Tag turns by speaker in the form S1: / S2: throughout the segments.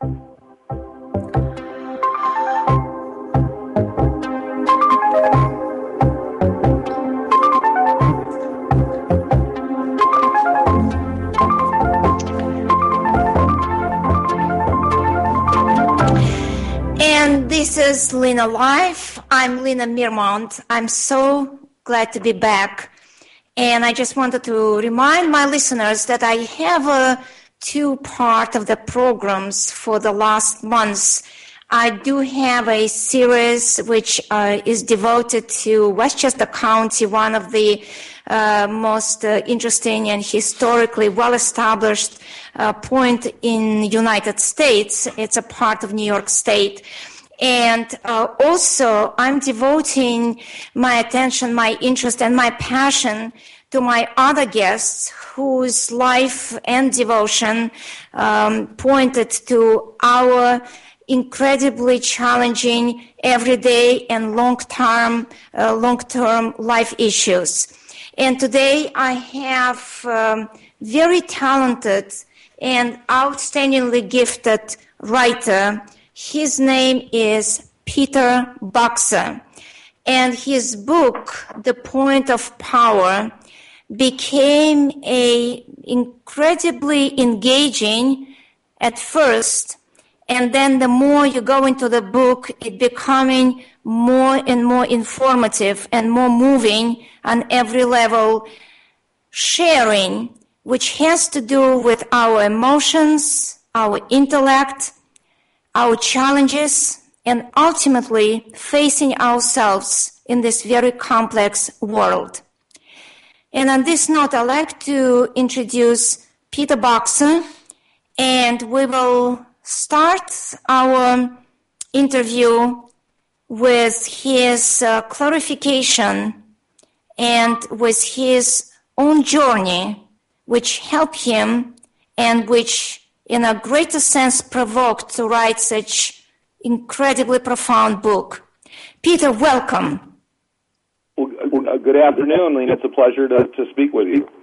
S1: And this is Lena Live. I'm Lena Mirmont. I'm so glad to be back. And I just wanted to remind my listeners that I have a two-part of the programs for the last months. I do have a series which is devoted to Westchester County, one of the most interesting and historically well-established point in the United States. It's a part of New York State. And also, I'm devoting my attention, my interest, and my passion to my other guests whose life and devotion pointed to our incredibly challenging everyday and long-term life issues. And today I have very talented and outstandingly gifted writer. His name is Peter Boxer, and his book, The Point of Power, became a incredibly engaging at first, and then the more you go into the book, it becoming more and more informative and more moving on every level, sharing, which has to do with our emotions, our intellect, our challenges, and ultimately facing ourselves in this very complex world. And on this note, I'd like to introduce Peter Boxer, and we will start our interview with his clarification and with his own journey, which helped him and which, in a greater sense, provoked to write such incredibly profound book. Peter, welcome.
S2: Well, good afternoon, Lena. It's a pleasure to speak with you.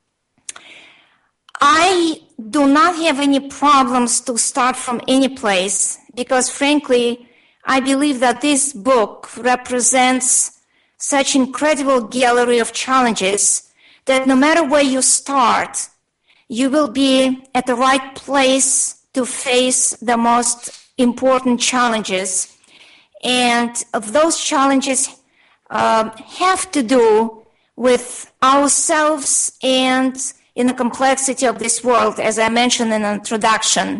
S1: I do not have any problems to start from any place because, frankly, I believe that this book represents such incredible gallery of challenges that no matter where you start, you will be at the right place to face the most important challenges. And of those challenges have to do with ourselves and in the complexity of this world, as I mentioned in the introduction.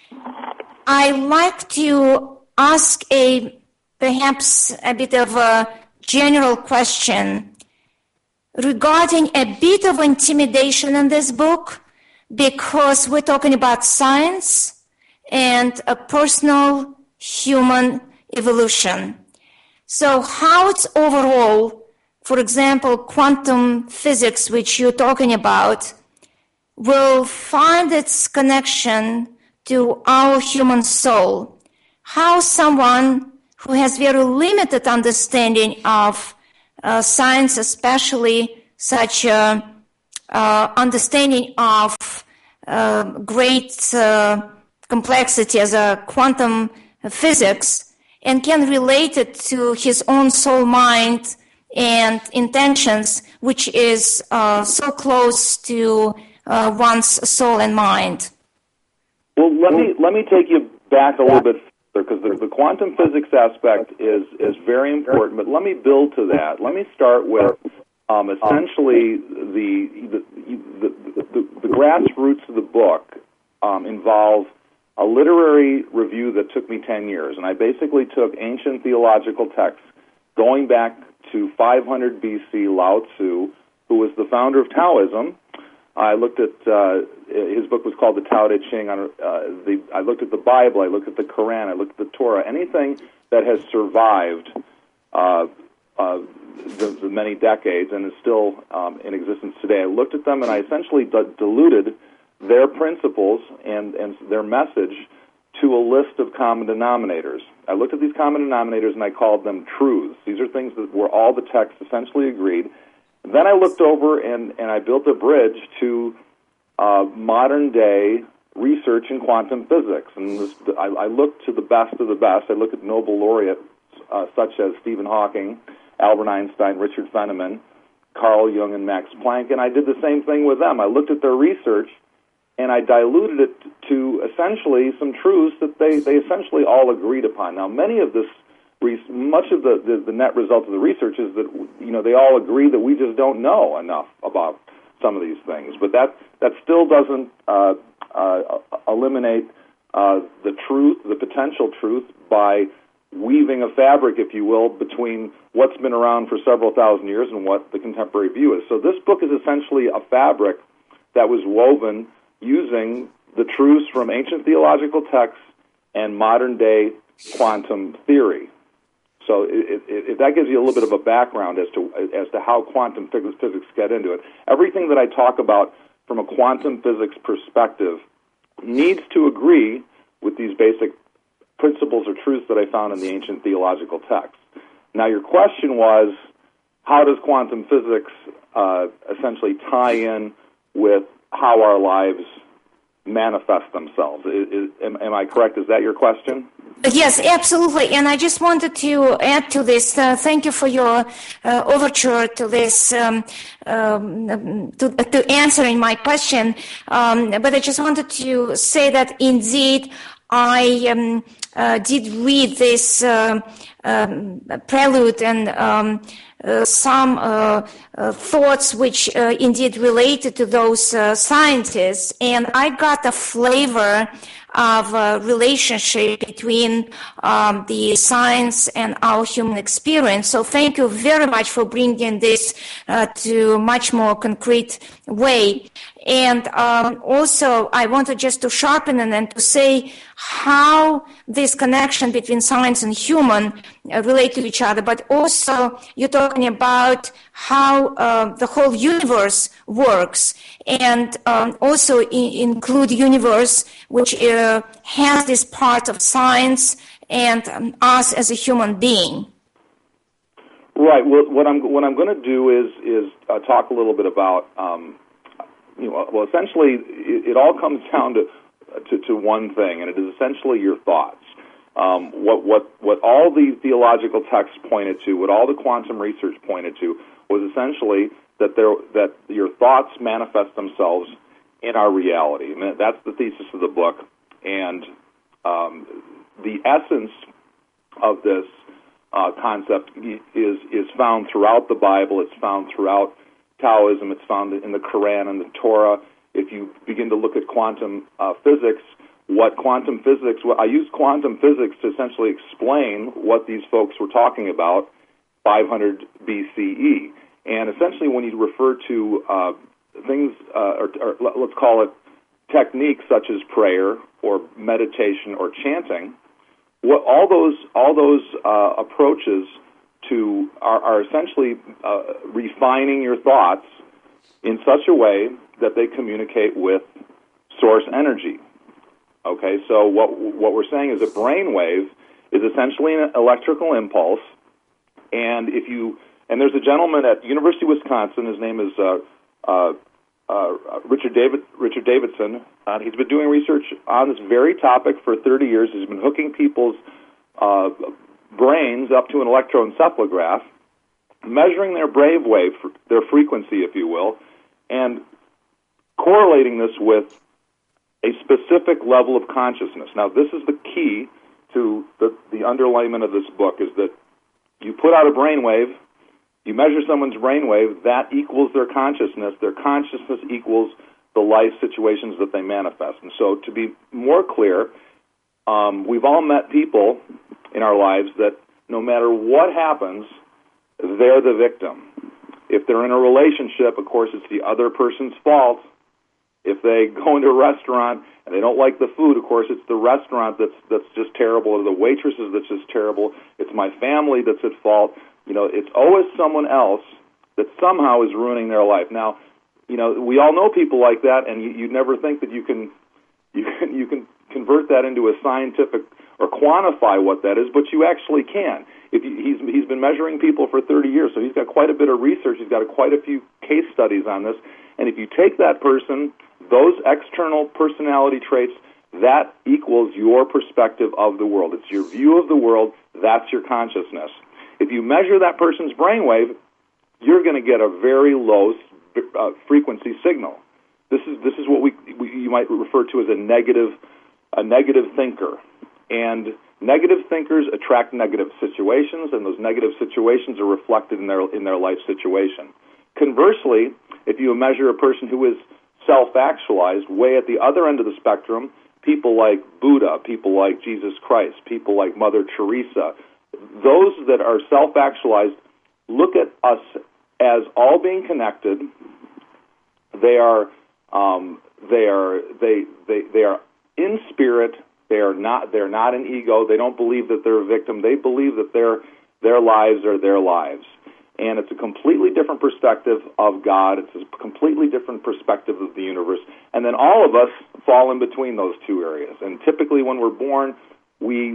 S1: I like to ask perhaps a bit of a general question regarding a bit of intimidation in this book, because we're talking about science and a personal human evolution. So how it's overall, for example, quantum physics, which you're talking about, will find its connection to our human soul. How someone who has very limited understanding of science, especially such understanding of great complexity as a quantum physics, and can relate it to his own soul mind and intentions, which is so close to one's soul and mind.
S2: Well, let me take you back a little bit further, because the quantum physics aspect is very important. But let me build to that. Let me start with essentially the grassroots of the book involve a literary review that took me 10 years, and I basically took ancient theological texts going back to 500 BC, Lao Tzu, who was the founder of Taoism. I looked at his book was called the Tao Te Ching. I looked at the Bible. I looked at the Quran. I looked at the Torah. Anything that has survived the many decades and is still in existence today. I looked at them and I essentially diluted their principles and their message to a list of common denominators. I looked at these common denominators and I called them truths. These are things that were all the texts essentially agreed. Then I looked over and I built a bridge to modern-day research in quantum physics. And I look to the best of the best. I look at Nobel laureates such as Stephen Hawking, Albert Einstein, Richard Feynman, Carl Jung, and Max Planck, and I did the same thing with them. I looked at their research, and I diluted it to essentially some truths that they essentially all agreed upon. Now, much of the net result of the research is that they all agree that we just don't know enough about some of these things. But that still doesn't eliminate the truth, the potential truth, by weaving a fabric, if you will, between what's been around for several thousand years and what the contemporary view is. So this book is essentially a fabric that was woven using the truths from ancient theological texts and modern-day quantum theory. So if that gives you a little bit of a background as to how quantum physics get into it, everything that I talk about from a quantum physics perspective needs to agree with these basic principles or truths that I found in the ancient theological texts. Now, your question was, how does quantum physics essentially tie in with how our lives manifest themselves? Am I correct? Is that your question?
S1: Yes, absolutely. And I just wanted to add to this. Thank you for your overture to this, to answering my question. But I just wanted to say that indeed I did read this prelude and some thoughts which indeed related to those scientists, and I got a flavor of a relationship between the science and our human experience. So thank you very much for bringing this to a much more concrete way. And also, I wanted just to sharpen it and to say how this connection between science and human relate to each other, but also you're talking about how the whole universe works, and also include universe which has this part of science and us as a human being.
S2: Right. Well, what I'm going to do is talk a little bit about. Well, essentially, it all comes down to one thing, and it is essentially your thoughts. What all the theological texts pointed to, what all the quantum research pointed to, was essentially that your thoughts manifest themselves in our reality. And that's the thesis of the book. And the essence of this concept is found throughout the Bible. It's found throughout Taoism. It's found in the Quran and the Torah. If you begin to look at quantum physics, I use quantum physics to essentially explain what these folks were talking about 500 BCE. And essentially when you refer to things, or let's call it techniques such as prayer or meditation or chanting, all those approaches are essentially refining your thoughts in such a way that they communicate with source energy. Okay, so what we're saying is a brain wave is essentially an electrical impulse, and there's a gentleman at University of Wisconsin. His name is Richard Davidson. He's been doing research on this very topic for 30 years. He's been hooking people's brains up to an electroencephalograph, measuring their brainwave, their frequency, if you will, and correlating this with a specific level of consciousness. Now, this is the key to the underlayment of this book, is that you put out a brainwave, you measure someone's brainwave, that equals their consciousness equals the life situations that they manifest. And so, to be more clear, we've all met people in our lives that no matter what happens, they're the victim. If they're in a relationship, of course, it's the other person's fault. If they go into a restaurant and they don't like the food, of course, it's the restaurant that's just terrible, or the waitresses that's just terrible. It's my family that's at fault. It's always someone else that somehow is ruining their life. Now, we all know people like that, and you'd never think that you can convert that into a scientific or quantify what that is, but you actually can. He's been measuring people for 30 years, so he's got quite a bit of research. He's got quite a few case studies on this. And if you take that person, those external personality traits, that equals your perspective of the world. It's your view of the world. That's your consciousness. If you measure that person's brainwave, you're going to get a very low frequency signal. This is what you might refer to as a negative thinker. And negative thinkers attract negative situations, and those negative situations are reflected in their life situation. Conversely, if you measure a person who is self-actualized, way at the other end of the spectrum, people like Buddha, people like Jesus Christ, people like Mother Teresa, those that are self-actualized look at us as all being connected. They are in spirit. They're not an ego. They don't believe that they're a victim. They believe that their lives are their lives. And it's a completely different perspective of God. It's a completely different perspective of the universe. And then all of us fall in between those two areas. And typically when we're born, we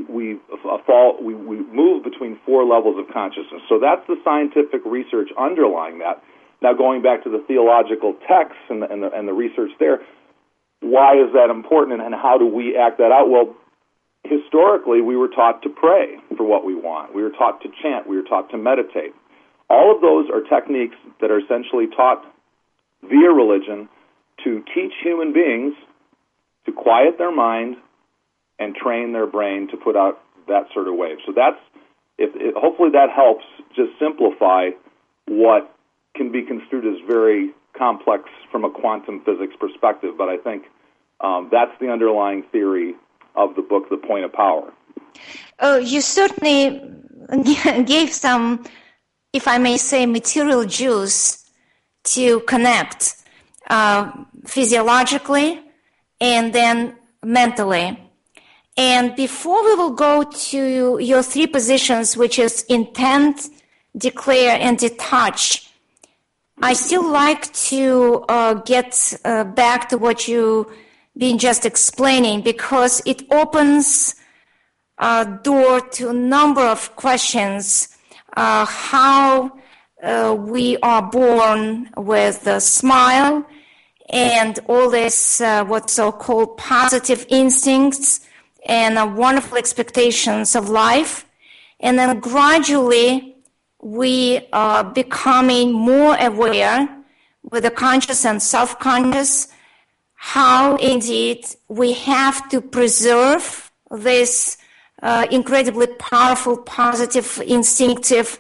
S2: move between four levels of consciousness. So that's the scientific research underlying that. Now going back to the theological texts and the research there, why is that important and how do we act that out? Well, historically we were taught to pray for what we want. We were taught to chant. We were taught to meditate. All of those are techniques that are essentially taught via religion to teach human beings to quiet their mind and train their brain to put out that sort of wave. So hopefully that helps just simplify what can be construed as very complex from a quantum physics perspective. But I think that's the underlying theory of the book, The Point of Power.
S1: Oh, you certainly gave some, if I may say, material juice to connect physiologically and then mentally. And before we will go to your three positions, which is intent, declare, and detach, I still like to get back to what you've been just explaining, because it opens a door to a number of questions. How we are born with a smile and all this what's so-called positive instincts and wonderful expectations of life. And then gradually we are becoming more aware with the conscious and self-conscious how indeed we have to preserve this incredibly powerful, positive, instinctive,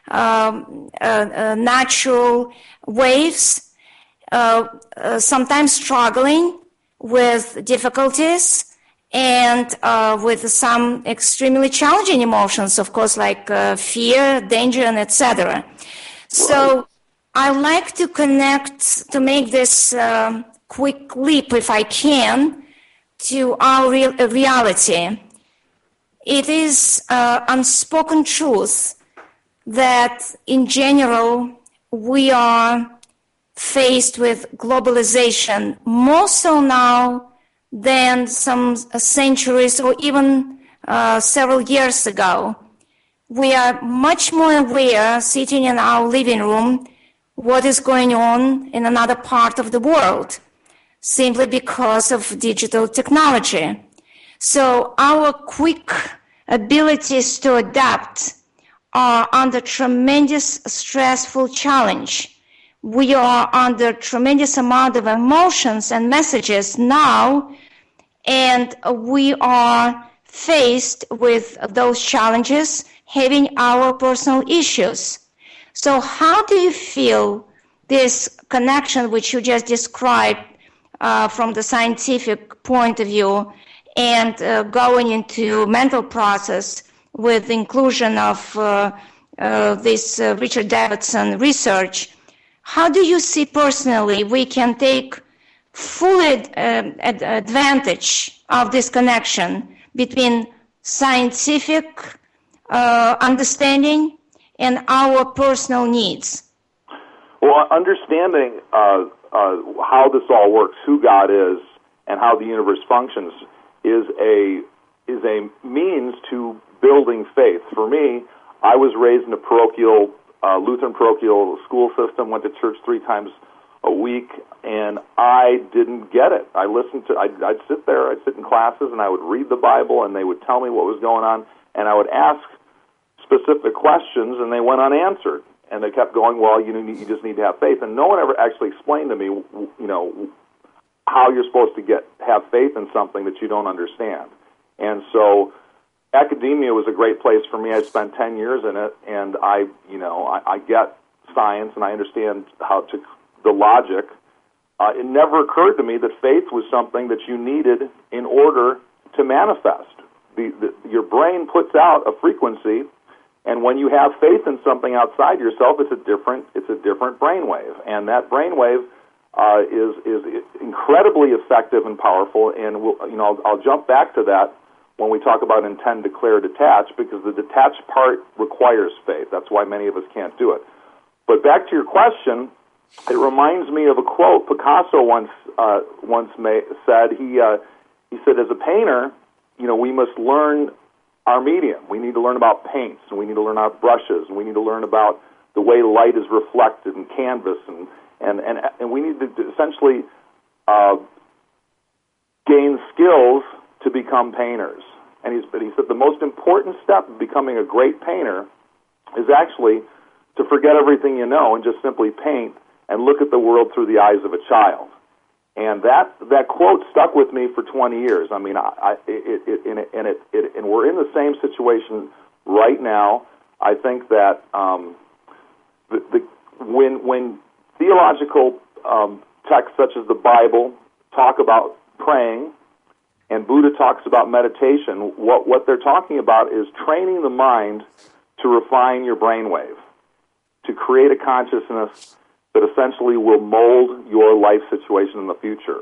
S1: natural waves, sometimes struggling with difficulties and with some extremely challenging emotions, of course, like fear, danger, and etc. So I like to connect, to make this quick leap, if I can, to our reality. It is unspoken truth that in general we are faced with globalization, more so now than some centuries or even several years ago. We are much more aware, sitting in our living room, what is going on in another part of the world, simply because of digital technology. So our quick abilities to adapt are under tremendous stressful challenge. We are under tremendous amount of emotions and messages now, and we are faced with those challenges, having our personal issues. So how do you feel this connection which you just described from the scientific point of view and going into mental process with the inclusion of this Richard Davidson research? How do you see personally we can take full advantage of this connection between scientific understanding and our personal needs?
S2: Well, understanding how this all works, who God is, and how the universe functions is a means to building faith. For me, I was raised in a parochial Lutheran parochial school system, went to church 3 times a week, and I didn't get it. I'd sit there, I'd sit in classes, and I would read the Bible, and they would tell me what was going on, and I would ask specific questions, and they went unanswered. And they kept going, well, you just need to have faith. And no one ever actually explained to me, how you're supposed to have faith in something that you don't understand. And so academia was a great place for me. I spent 10 years in it, and I get science, and I understand the logic. It never occurred to me that faith was something that you needed in order to manifest. Your brain puts out a frequency, and when you have faith in something outside yourself, it's a different brainwave, and that brainwave is incredibly effective and powerful. And I'll jump back to that when we talk about intend, declare, detach, because the detached part requires faith. That's why many of us can't do it. But back to your question, it reminds me of a quote Picasso once said. He said, as a painter, we must learn our medium. We need to learn about paints, and we need to learn about brushes, and we need to learn about the way light is reflected in canvas, and we need to essentially gain skills to become painters. And he said the most important step of becoming a great painter is actually to forget everything you know and just simply paint and look at the world through the eyes of a child. And that quote stuck with me for 20 years. I mean, and we're in the same situation right now. I think that when theological texts such as the Bible talk about praying, and Buddha talks about meditation, what they're talking about is training the mind to refine your brainwave, to create a consciousness that essentially will mold your life situation in the future.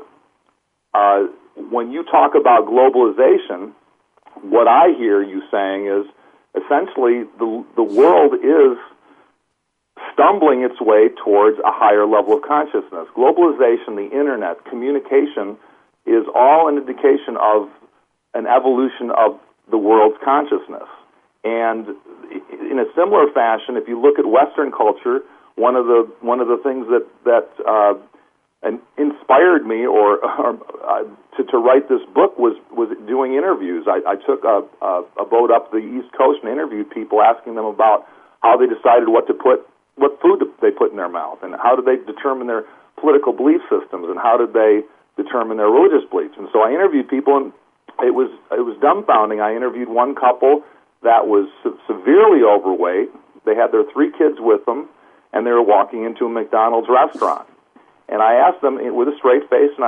S2: When you talk about globalization, what I hear you saying is essentially the world is stumbling its way towards a higher level of consciousness. Globalization, the internet, communication is all an indication of an evolution of the world's consciousness. And in a similar fashion, if you look at Western culture, one of the things that inspired me to write this book was doing interviews. I took a boat up the East Coast and interviewed people, asking them about how they decided what food they put in their mouth, and how did they determine their political belief systems, and how did they determine their religious beliefs. And so I interviewed people, and it was dumbfounding. I interviewed one couple that was severely overweight. They had their 3 kids with them, and they were walking into a McDonald's restaurant. And I asked them with a straight face, and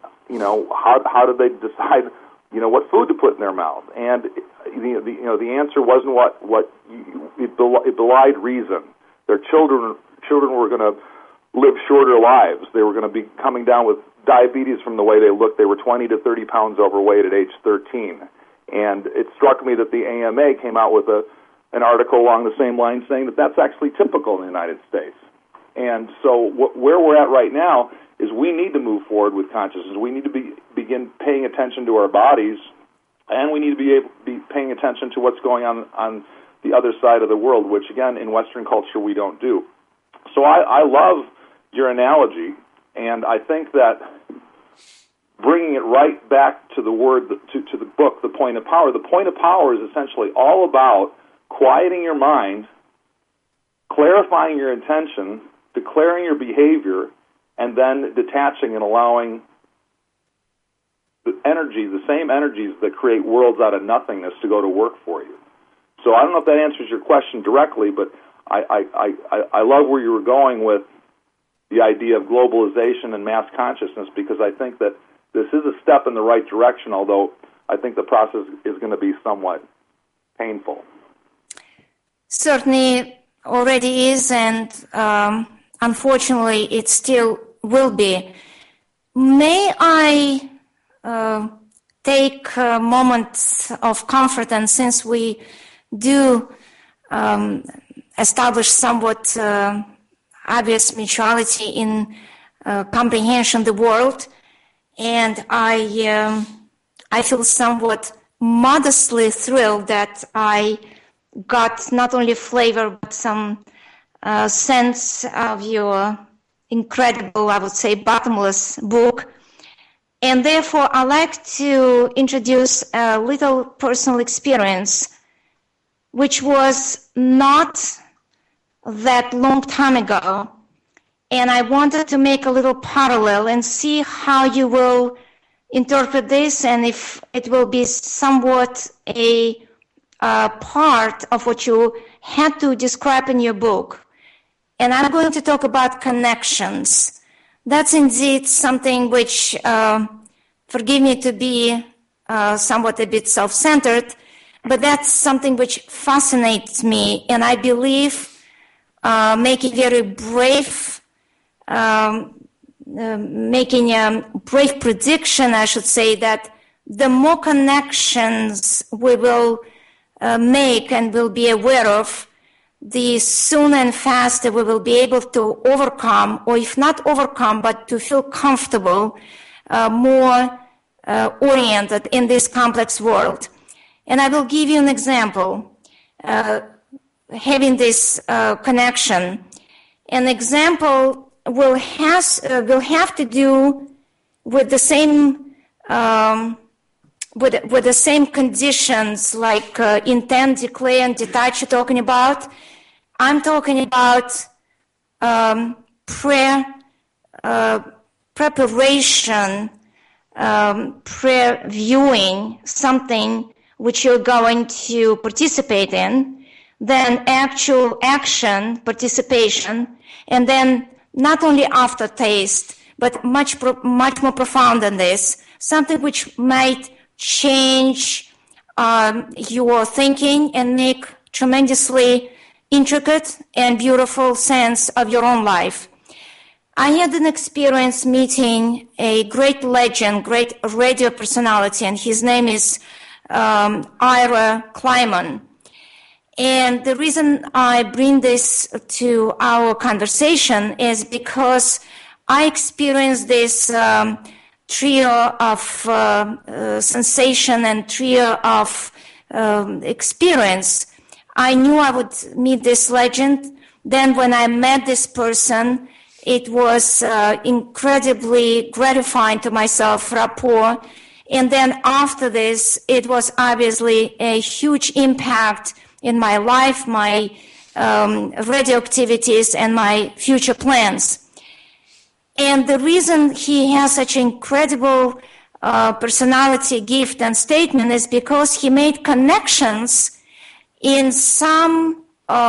S2: how did they decide, what food to put in their mouth? And the answer wasn't it belied reason. Their children were going to live shorter lives. They were going to be coming down with diabetes from the way they looked. They were 20 to 30 pounds overweight at age 13. And it struck me that the AMA came out with an article along the same line saying that that's actually typical in the United States. And so where we're at right now is we need to move forward with consciousness. We need to begin paying attention to our bodies, and we need to be paying attention to what's going on the other side of the world, which, again, in Western culture we don't do. So I love your analogy, and I think that bringing it right back to the word, to the book, The Point of Power. The Point of Power is essentially all about quieting your mind, clarifying your intention, declaring your behavior, and then detaching and allowing the same energies that create worlds out of nothingness to go to work for you. So I don't know if that answers your question directly, but I love where you were going with the idea of globalization and mass consciousness, because I think that this is a step in the right direction, although I think the process is going to be somewhat painful.
S1: Certainly already is, and unfortunately it still will be. May I take a moment of comfort, and since we do establish somewhat obvious mutuality in comprehension of the world, and I feel somewhat modestly thrilled that I got not only flavor but some sense of your incredible, I would say, bottomless book. And therefore, I like to introduce a little personal experience, which was not that long time ago. And I wanted to make a little parallel and see how you will interpret this and if it will be somewhat a part of what you had to describe in your book. And I'm going to talk about connections. That's indeed something which, forgive me to be somewhat a bit self-centered, but that's something which fascinates me, and I believe making very brave, making a brave prediction, I should say, that the more connections we will make and will be aware of, the sooner and faster we will be able to overcome, or if not overcome, but to feel comfortable, more oriented in this complex world. And I will give you an example, having this connection. An example will have to do with the same with the same conditions like intent, declare, and detach you're talking about. I'm talking about prayer, preparation, prayer viewing, something which you're going to participate in, then actual action, participation, and then not only aftertaste, but much more profound than this, something which might change your thinking and make tremendously intricate and beautiful sense of your own life. I had an experience meeting a great legend, great radio personality, and his name is Ira Kleiman. And the reason I bring this to our conversation is because I experienced this trio of sensation and trio of experience. I knew I would meet this legend. Then when I met this person, it was incredibly gratifying to myself, rapport. And then after this, it was obviously a huge impact in my life, my radio activities, and my future plans. And the reason he has such incredible personality, gift, and statement is because he made connections in some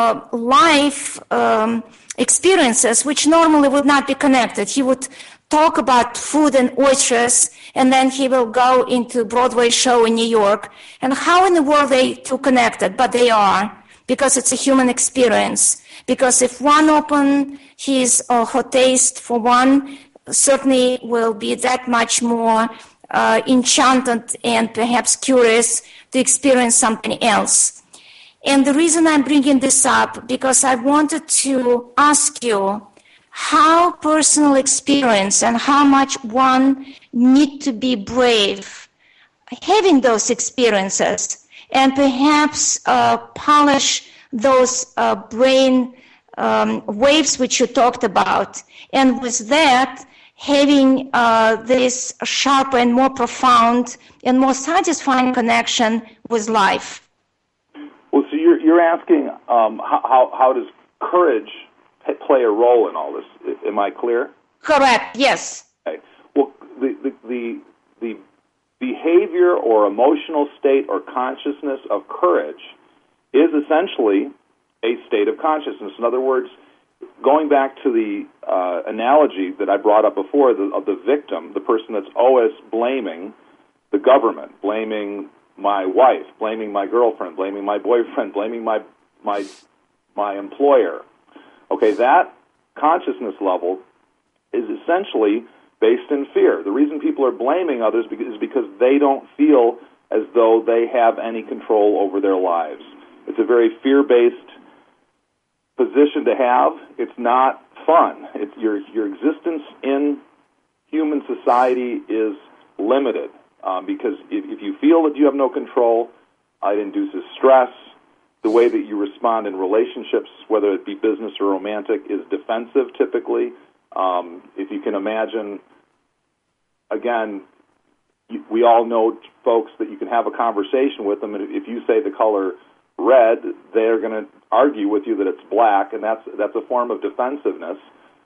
S1: life experiences which normally would not be connected. He would talk about food and oysters, and then he will go into Broadway show in New York. And how in the world they two connected? But they are, because it's a human experience. Because if one open his or her taste for one, certainly will be that much more enchanted and perhaps curious to experience something else. And the reason I'm bringing this up, because I wanted to ask you how personal experience and how much one need to be brave having those experiences, and perhaps polish those brain waves which you talked about, and with that having this sharper and more profound and more satisfying connection with life.
S2: Well, so you're asking how does courage play a role in all this? Am I clear?
S1: Correct. Yes.
S2: Okay. Well, the behavior or emotional state or consciousness of courage is essentially a state of consciousness. In other words, going back to the analogy that I brought up before of the victim, the person that's always blaming the government, blaming my wife, blaming my girlfriend, blaming my boyfriend, blaming my employer. Okay, that consciousness level is essentially based in fear. The reason people are blaming others is because they don't feel as though they have any control over their lives. It's a very fear-based position to have. It's not fun. It's your existence in human society is limited because if you feel that you have no control, it induces stress. The way that you respond in relationships, whether it be business or romantic, is defensive typically. If you can imagine, again, we all know folks that you can have a conversation with them, and if you say the color red, they're going to argue with you that it's black, and that's a form of defensiveness.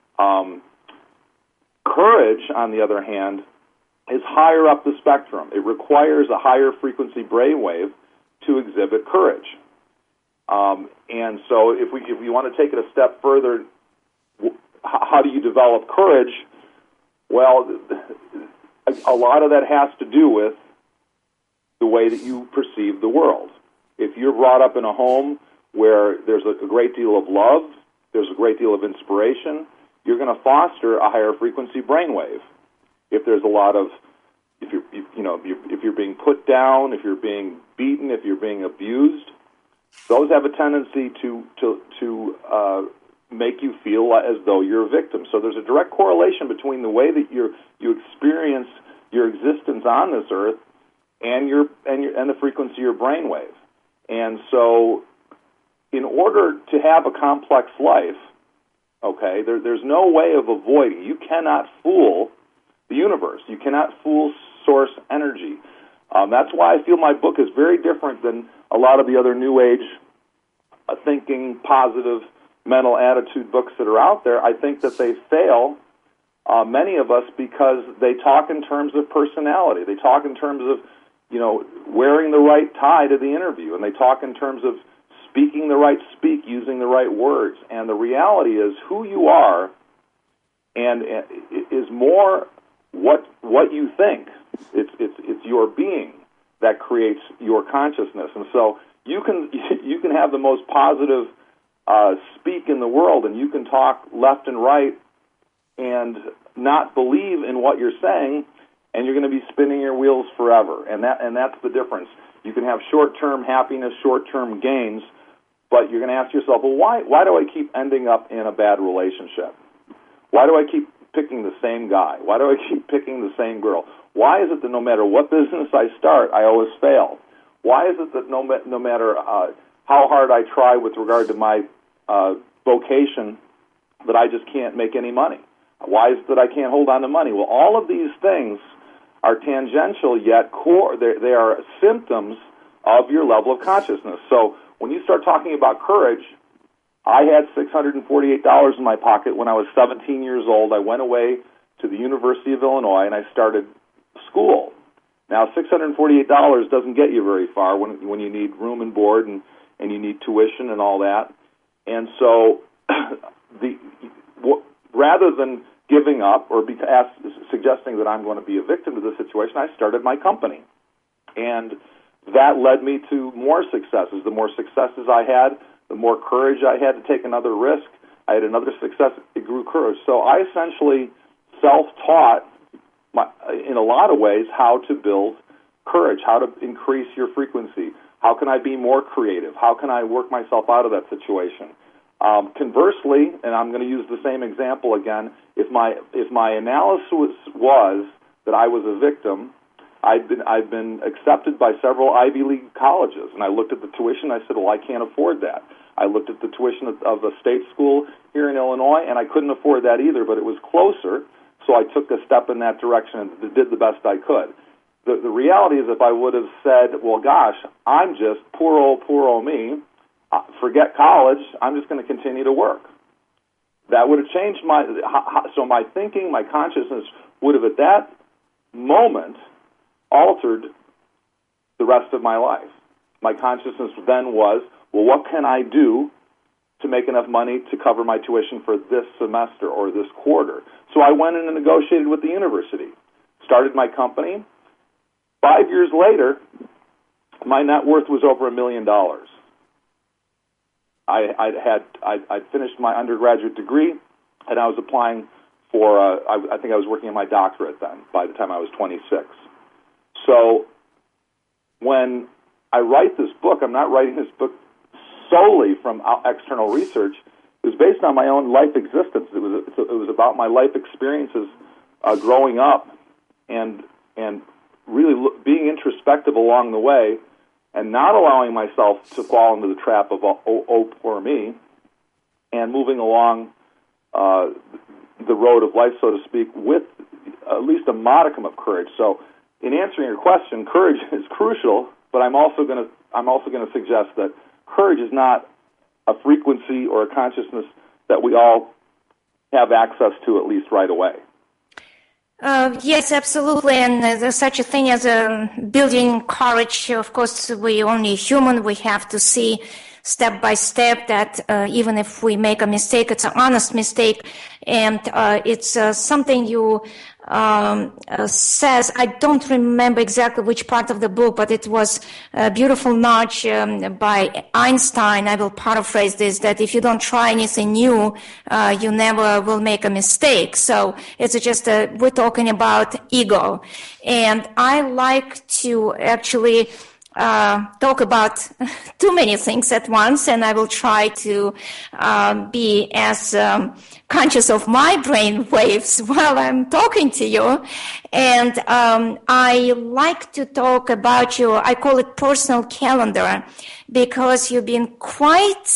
S2: Courage, on the other hand, is higher up the spectrum. It requires a higher frequency brainwave to exhibit courage. And so if we want to take it a step further, how do you develop courage? Well, a lot of that has to do with the way that you perceive the world. If you're brought up in a home where there's a great deal of love, there's a great deal of inspiration, you're going to foster a higher frequency brainwave. If there's a lot of, if you're being put down, if you're being beaten, if you're being abused, those have a tendency to make you feel as though you're a victim. So there's a direct correlation between the way that you experience your existence on this earth and the frequency of your brainwave. And so, in order to have a complex life, okay, there's no way of avoiding. You cannot fool the universe. You cannot fool source energy. That's why I feel my book is very different than a lot of the other New Age thinking, positive, mental attitude books that are out there. I think that they fail, many of us, because they talk in terms of personality. They talk in terms of, wearing the right tie to the interview, and they talk in terms of speaking the right speak, using the right words. And the reality is who you are and is more what you think. It's your being that creates your consciousness. And so you can have the most positive speak in the world, and you can talk left and right and not believe in what you're saying, and you're going to be spinning your wheels forever. And that's the difference. You can have short-term happiness, short-term gains, but you're going to ask yourself, well, why do I keep ending up in a bad relationship? Why do I keep picking the same guy? Why do I keep picking the same girl? Why is it that no matter what business I start, I always fail? Why is it that no matter how hard I try with regard to my vocation, that I just can't make any money? Why is it that I can't hold on to money? Well, all of these things are tangential, yet core. They are symptoms of your level of consciousness. So when you start talking about courage, I had $648 in my pocket when I was 17 years old. I went away to the University of Illinois, and I started school. Now, $648 doesn't get you very far when you need room and board and you need tuition and all that. And so rather than giving up or suggesting that I'm going to be a victim of this situation, I started my company. And that led me to more successes. The more successes I had, the more courage I had to take another risk. I had another success, it grew courage. So I essentially self-taught, in a lot of ways, how to build courage, how to increase your frequency. How can I be more creative? How can I work myself out of that situation? Conversely, and I'm going to use the same example again, if my analysis was that I was a victim, I've been accepted by several Ivy League colleges, and I looked at the tuition. I said, well, I can't afford that. I looked at the tuition of a state school here in Illinois, and I couldn't afford that either, but it was closer, so I took a step in that direction and did the best I could. The reality is, if I would have said, well, gosh, I'm just poor old me, forget college, I'm just going to continue to work, that would have changed my thinking, my consciousness would have at that moment altered the rest of my life. My consciousness then was, well, what can I do to make enough money to cover my tuition for this semester or this quarter? So I went in and negotiated with the university, started my company. 5 years later, my net worth was over $1 million. I'd finished my undergraduate degree, and I was applying for, I think I was working on my doctorate then, by the time I was 26. So when I write this book, I'm not writing this book solely from external research. It was based on my own life existence. It was about my life experiences growing up and really being introspective along the way and not allowing myself to fall into the trap of, oh, poor me, and moving along the road of life, so to speak, with at least a modicum of courage. So, in answering your question, courage is crucial, but I'm also going to suggest that courage is not a frequency or a consciousness that we all have access to, at least right away.
S1: Yes, absolutely. And there's such a thing as building courage. Of course, we're only human. We have to see step by step that even if we make a mistake, it's an honest mistake. And it's something you says, I don't remember exactly which part of the book, but it was a beautiful notch by Einstein. I will paraphrase this, that if you don't try anything new, you never will make a mistake. So it's just, we're talking about ego. And I like to actually talk about too many things at once, and I will try to be as conscious of my brain waves while I'm talking to you. And I like to talk about your, I call it personal calendar, because you've been quite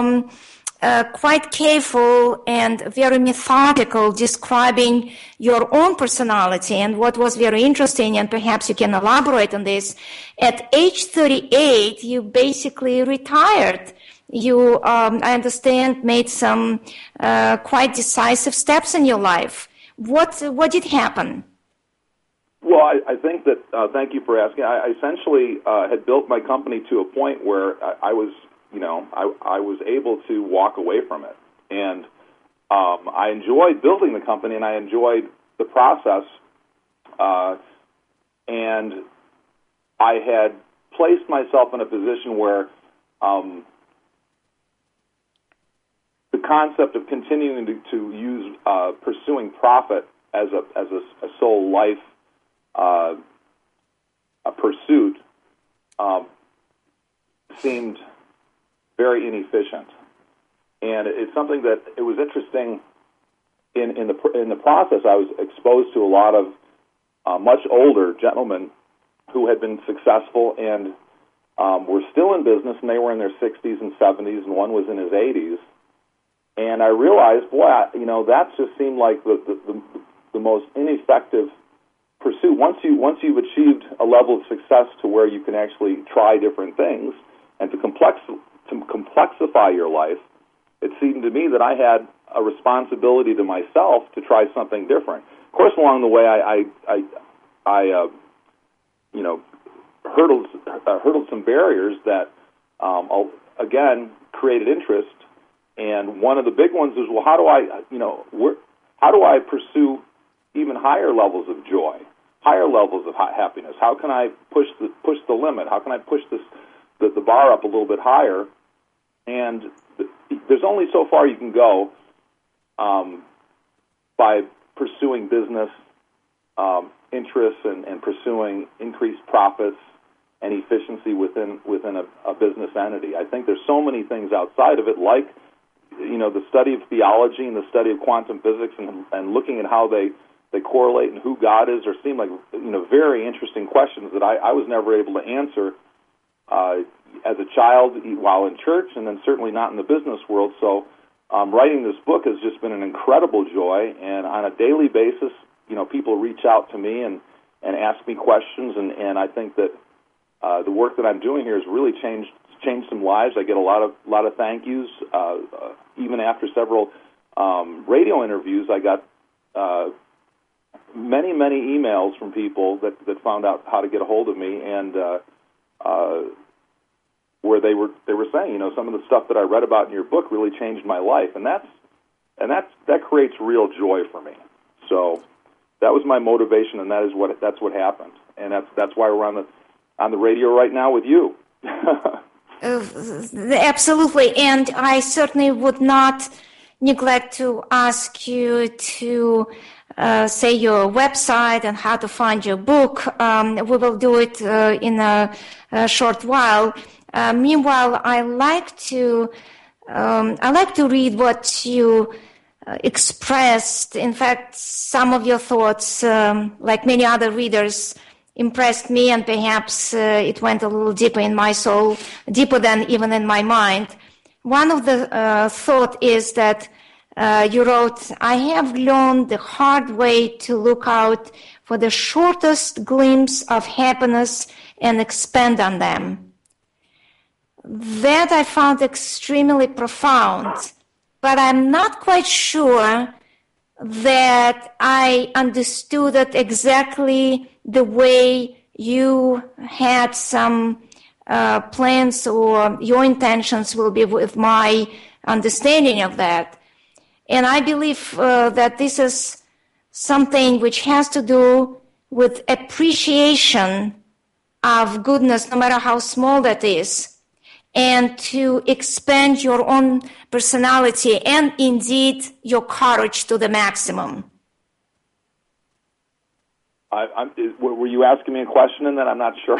S1: careful and very methodical describing your own personality. And what was very interesting, and perhaps you can elaborate on this, at age 38, you basically retired. You, I understand, made some quite decisive steps in your life. What did happen?
S2: Well, I think that, thank you for asking. I essentially had built my company to a point where I was able to walk away from it. And I enjoyed building the company, and I enjoyed the process. And I had placed myself in a position where the concept of continuing to use pursuing profit as a sole life a pursuit seemed very inefficient, and it's something that it was interesting. In the process, I was exposed to a lot of much older gentlemen who had been successful and were still in business, and they were in their 60s and 70s, and one was in his 80s. And I realized, boy, that just seemed like the most ineffective pursuit. Once you've achieved a level of success to where you can actually try different things and to complexify your life, it seemed to me that I had a responsibility to myself to try something different. Of course, along the way, I hurdled some barriers that, again, created interest. And one of the big ones is, well, how do I pursue even higher levels of joy, higher levels of happiness? How can I push the limit? How can I push the bar up a little bit higher? And there's only so far you can go by pursuing business interests and pursuing increased profits and efficiency within a business entity. I think there's so many things outside of it, like the study of theology and the study of quantum physics and looking at how they correlate and who God is, or seem like very interesting questions that I was never able to answer as a child while in church, and then certainly not in the business world. So writing this book has just been an incredible joy, and on a daily basis, people reach out to me and ask me questions, and I think that the work that I'm doing here has really changed some lives. I get a lot of thank yous. Even after several radio interviews, I got many emails from people that found out how to get a hold of me, and where they were saying, some of the stuff that I read about in your book really changed my life, and that creates real joy for me. So that was my motivation, and that's what happened, and that's why we're on the radio right now with you.
S1: Absolutely, and I certainly would not neglect to ask you to say your website and how to find your book. We will do it in a short while. Meanwhile, I like to read what you expressed. In fact, some of your thoughts, like many other readers, impressed me, and perhaps it went a little deeper in my soul, deeper than even in my mind. One of the thought is that You wrote, I have learned the hard way to look out for the shortest glimpse of happiness and expand on them. That I found extremely profound, but I'm not quite sure that I understood it exactly the way you had some plans or your intentions will be with my understanding of that. And I believe that this is something which has to do with appreciation of goodness, no matter how small that is, and to expand your own personality and indeed your courage to the maximum.
S2: Were you asking me a question and then I'm not sure?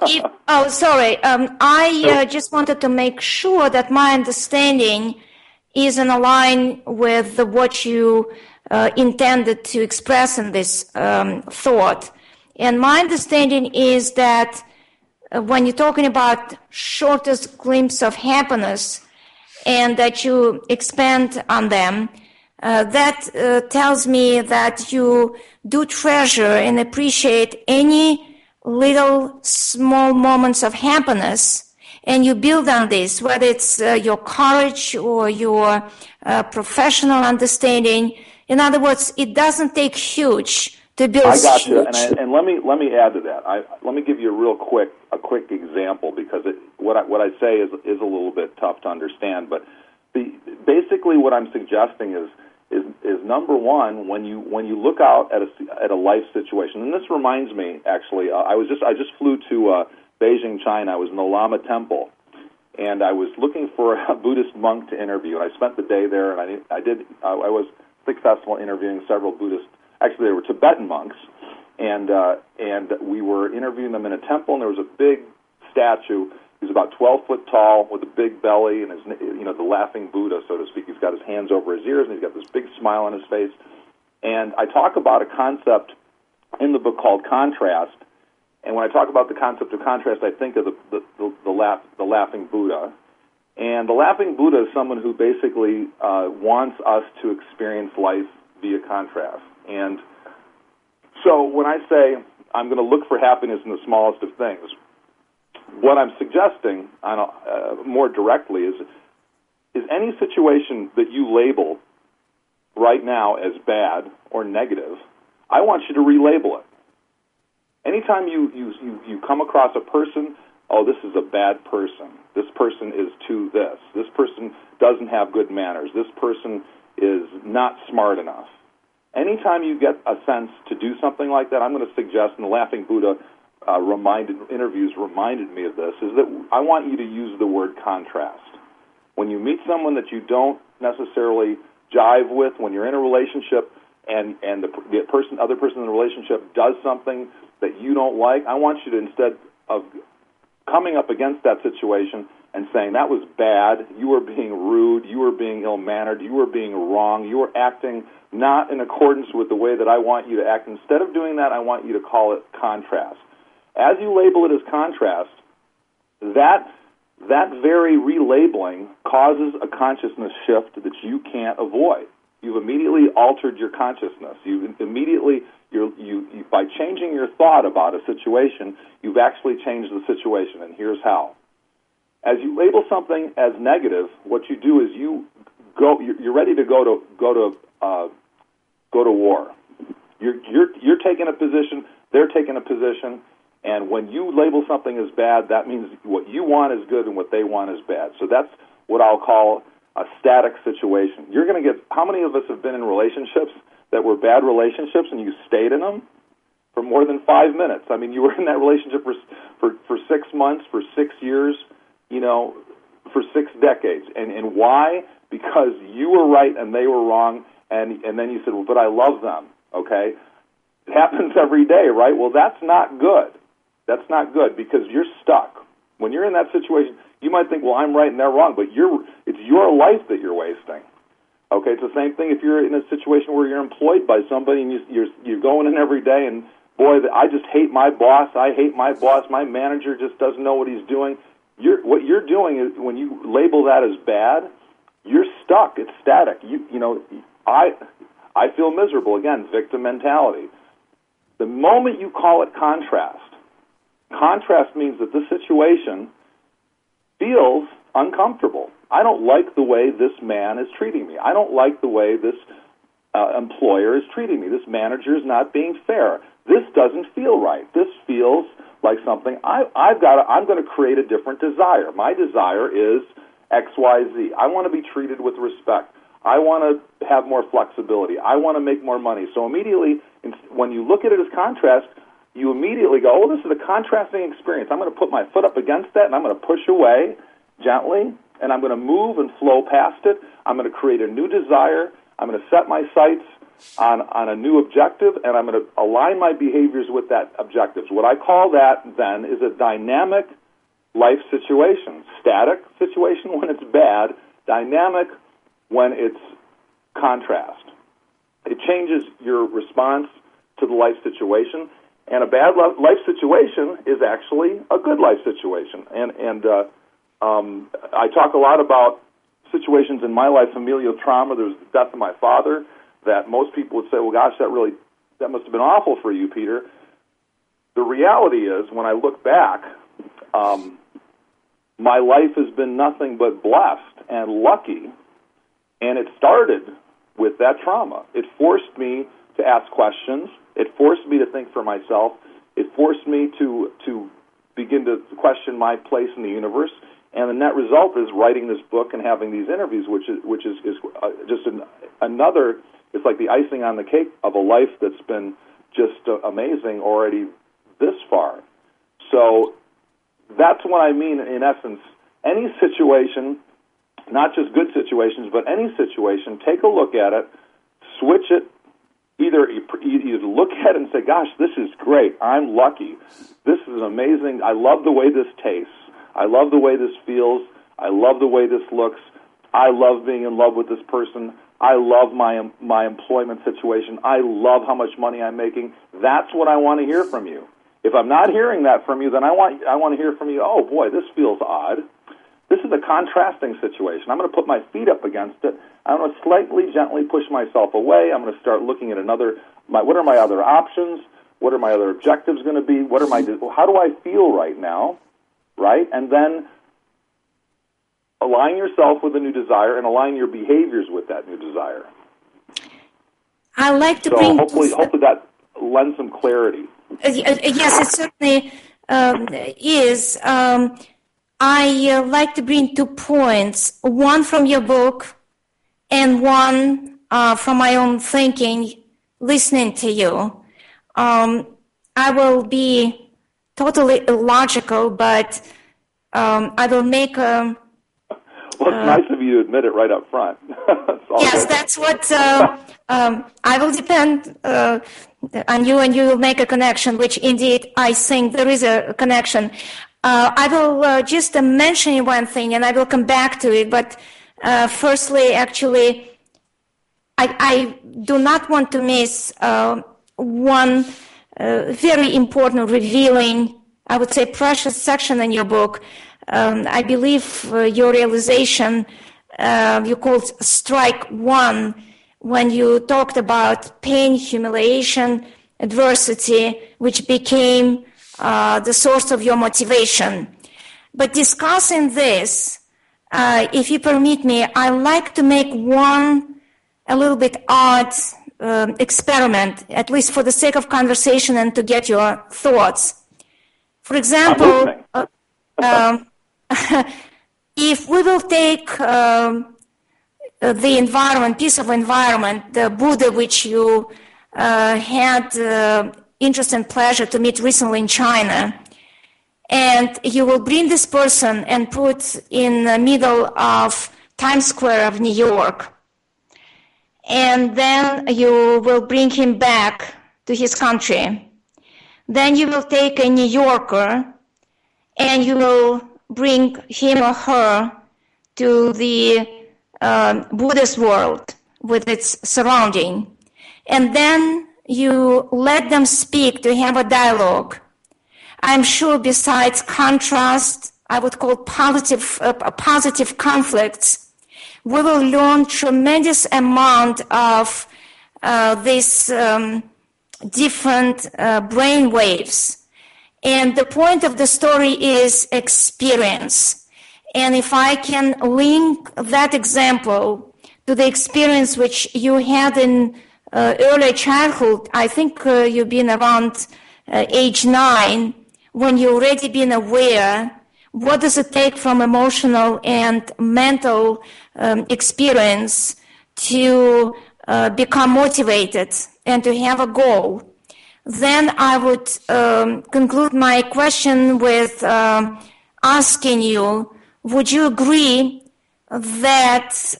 S1: Sorry. I just wanted to make sure that my understanding is in line with what you intended to express in this thought. And my understanding is that when you're talking about shortest glimpse of happiness and that you expand on them, that tells me that you do treasure and appreciate any little small moments of happiness, and you build on this, whether it's your courage or your professional understanding. In other words, it doesn't take huge to build.
S2: I got you, and let me add to that. Let me give you a quick example, because what I say is a little bit tough to understand. But basically, what I'm suggesting is number one, when you look out at a life situation, and this reminds me actually, I just flew to Beijing, China. I was in the Lama Temple, and I was looking for a Buddhist monk to interview. I spent the day there, and I was successful interviewing several Buddhist. Actually, they were Tibetan monks, and we were interviewing them in a temple. And there was a big statue. He was about 12 foot tall with a big belly, and the laughing Buddha, so to speak. He's got his hands over his ears, and he's got this big smile on his face. And I talk about a concept in the book called contrast. And when I talk about the concept of contrast, I think of the laughing Buddha. And the laughing Buddha is someone who basically wants us to experience life via contrast. And so when I say I'm going to look for happiness in the smallest of things, what I'm suggesting more directly is any situation that you label right now as bad or negative, I want you to relabel it. Anytime you come across a person, oh, this is a bad person. This person is to this. This person doesn't have good manners. This person is not smart enough. Anytime you get a sense to do something like that, I'm going to suggest, and the Laughing Buddha interviews reminded me of this, is that I want you to use the word contrast. When you meet someone that you don't necessarily jive with, when you're in a relationship and the other person in the relationship does something that you don't like, I want you to, instead of coming up against that situation and saying, that was bad, you were being rude, you were being ill-mannered, you were being wrong, you were acting not in accordance with the way that I want you to act. Instead of doing that, I want you to call it contrast. As you label it as contrast, that very relabeling causes a consciousness shift that you can't avoid. You've immediately altered your consciousness. By changing your thought about a situation, you've actually changed the situation, and here's how. As you label something as negative, what you do is you're ready to go to war. You're taking a position, they're taking a position, and when you label something as bad, that means what you want is good and what they want is bad. So that's what I'll call a static situation. You're going to get, how many of us have been in relationships that were bad relationships and you stayed in them for more than 5 minutes? I mean, you were in that relationship for 6 months, for 6 years, for 6 decades. And why? Because you were right and they were wrong, and then you said, well, but I love them, okay? It happens every day, right? Well, that's not good. That's not good, because you're stuck. When you're in that situation, you might think, well, I'm right and they're wrong, but it's your life that you're wasting. Okay, it's the same thing if you're in a situation where you're employed by somebody and you're going in every day and, boy, I just hate my boss. I hate my boss. My manager just doesn't know what he's doing. What you're doing is, when you label that as bad, you're stuck. It's static. I feel miserable. Again, victim mentality. The moment you call it contrast means that this situation feels uncomfortable. I don't like the way this man is treating me. I don't like the way this employer is treating me. This manager is not being fair. This doesn't feel right. This feels like something I'm going to create a different desire. My desire is XYZ. I want to be treated with respect. I want to have more flexibility. I want to make more money. So immediately, when you look at it as contrast, you immediately go, oh, this is a contrasting experience. I'm going to put my foot up against that, and I'm going to push away gently, and I'm going to move and flow past it. I'm going to create a new desire. I'm going to set my sights on a new objective, and I'm going to align my behaviors with that objective. What I call that, then, is a dynamic life situation. Static situation when it's bad, dynamic when it's contrast. It changes your response to the life situation, and a bad life situation is actually a good life situation. And I talk a lot about situations in my life, familial trauma. There was the death of my father, that most people would say, well, gosh, that must have been awful for you, Peter. The reality is, when I look back, my life has been nothing but blessed and lucky, and it started with that trauma. It forced me to ask questions. It forced me to think for myself. It forced me to begin to question my place in the universe. And the net result is writing this book and having these interviews, which is just another. It's like the icing on the cake of a life that's been just amazing already this far. So that's what I mean. In essence, any situation, not just good situations, but any situation, take a look at it, switch it. Either you look at it and say, gosh, this is great. I'm lucky. This is amazing. I love the way this tastes. I love the way this feels. I love the way this looks. I love being in love with this person. I love my employment situation. I love how much money I'm making. That's what I want to hear from you. If I'm not hearing that from you, then I want to hear from you, oh, boy, this feels odd. This is a contrasting situation. I'm going to put my feet up against it. I'm going to slightly, gently push myself away. I'm going to start looking at what are my other options? What are my other objectives going to be? How do I feel right now? Right? And then align yourself with a new desire and align your behaviors with that new desire.
S1: I like to bring...
S2: hopefully that lends some clarity.
S1: Yes, it certainly is. I like to bring 2 points, one from your book and one from my own thinking, listening to you. I will be totally illogical, but I will make a...
S2: Well, it's nice of you to admit it right up front.
S1: Yes, that's what... I will depend on you, and you will make a connection, which indeed I think there is a connection. I will just mention one thing, and I will come back to it, but firstly, actually, I do not want to miss one very important, revealing, I would say, precious section in your book. I believe your realization, you called Strike One, when you talked about pain, humiliation, adversity, which became the source of your motivation. But discussing this, if you permit me, I like to make one a little bit odd experiment, at least for the sake of conversation and to get your thoughts. For example, if we will take the environment, piece of environment, the Buddha which you had interest and pleasure to meet recently in China, and you will bring this person and put in the middle of Times Square of New York, and then you will bring him back to his country. Then you will take a New Yorker and you will bring him or her to the Buddhist world with its surrounding. And then you let them speak to have a dialogue. I'm sure besides contrast, I would call positive conflicts, we will learn tremendous amount of these different brain waves. And the point of the story is experience. And if I can link that example to the experience which you had in early childhood, I think you've been around age 9, when you've already been aware, what does it take from emotional and mental experience to become motivated and to have a goal. Then I would conclude my question with asking you, would you agree that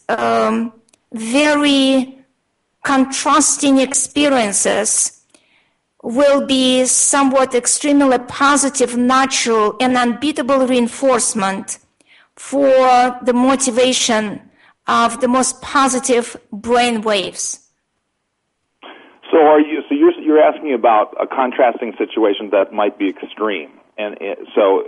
S1: very contrasting experiences will be somewhat extremely positive, natural, and unbeatable reinforcement for the motivation of the most positive brain waves?
S2: So you're asking about a contrasting situation that might be extreme, and so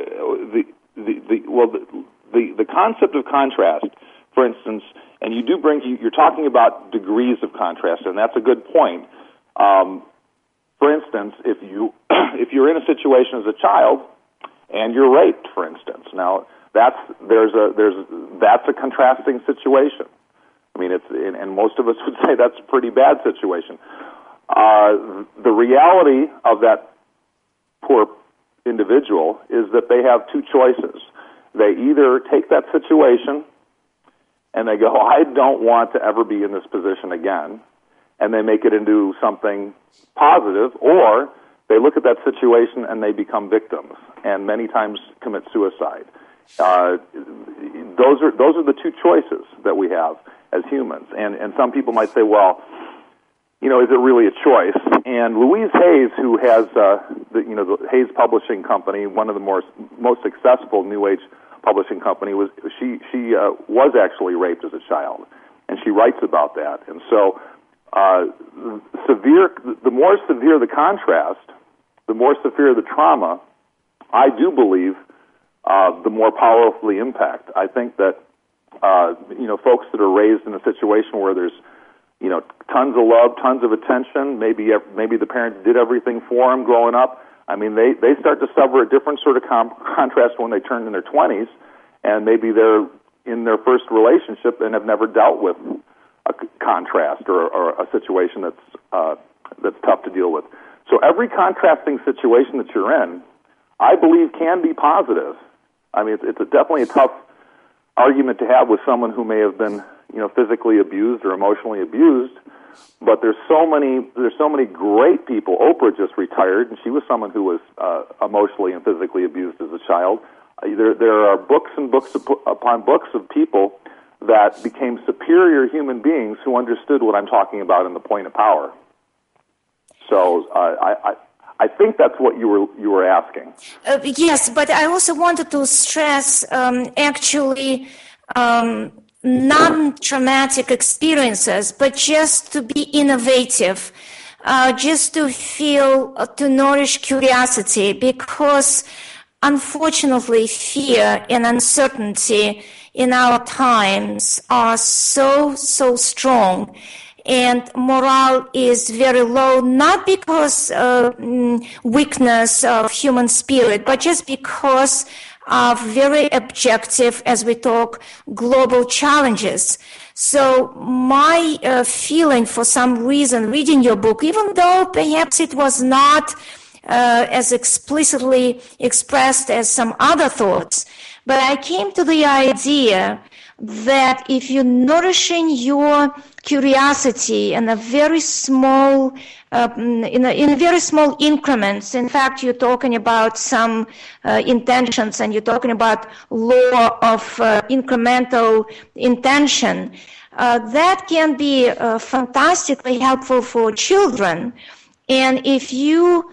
S2: the concept of contrast, for instance, and you're talking about degrees of contrast, and that's a good point. For instance, if you're in a situation as a child and you're raped, for instance, now that's a contrasting situation. I mean, and most of us would say that's a pretty bad situation. The reality of that poor individual is that they have two choices. They either take that situation and they go, I don't want to ever be in this position again, and they make it into something positive, or they look at that situation and they become victims and many times commit suicide. Those are the two choices that we have as humans. And some people might say, well, is it really a choice? And Louise Hayes, who has the Hayes Publishing Company, one of the most successful New Age publishing company, was actually raped as a child, and she writes about that. And so the more severe the contrast, the more severe the trauma, I do believe the more powerful the impact. I think that folks that are raised in a situation where there's tons of love, tons of attention, maybe the parents did everything for them growing up. I mean, they start to suffer a different sort of contrast when they turn in their 20s, and maybe they're in their first relationship and have never dealt with a contrast or a situation that's tough to deal with. So every contrasting situation that you're in, I believe, can be positive. I mean, it's definitely a tough argument to have with someone who may have been, physically abused or emotionally abused. But there's so many great people. Oprah just retired, and she was someone who was emotionally and physically abused as a child. There are books and books upon books of people that became superior human beings who understood what I'm talking about in the point of power. So I think that's what you were asking.
S1: Yes, but I also wanted to stress non-traumatic experiences, but just to be innovative, just to to nourish curiosity, because unfortunately fear and uncertainty in our times are so strong, and morale is very low, not because of weakness of human spirit, but just because of very objective, as we talk, global challenges. So my feeling, for some reason, reading your book, even though perhaps it was not as explicitly expressed as some other thoughts, but I came to the idea that if you're nourishing your curiosity in a very small, in very small increments, in fact, you're talking about some intentions, and you're talking about law of incremental intention, that can be fantastically helpful for children. And if you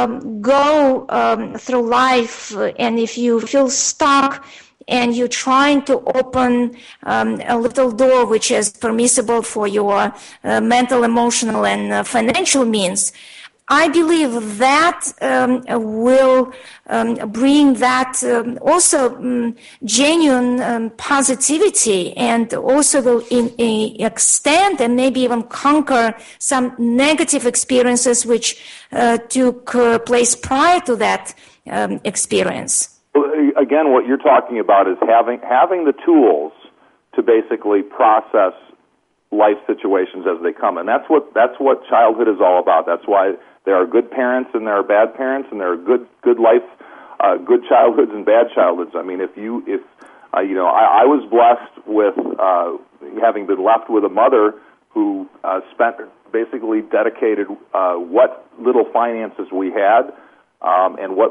S1: go through life, and if you feel stuck, and you're trying to open a little door which is permissible for your mental, emotional, and financial means, I believe that will bring that also genuine positivity, and also will extend and maybe even conquer some negative experiences which took place prior to that experience.
S2: Again, what you're talking about is having the tools to basically process life situations as they come, and that's what childhood is all about. That's why there are good parents and there are bad parents, and there are good life, good childhoods and bad childhoods. I mean, I was blessed with having been left with a mother who basically dedicated what little finances we had and what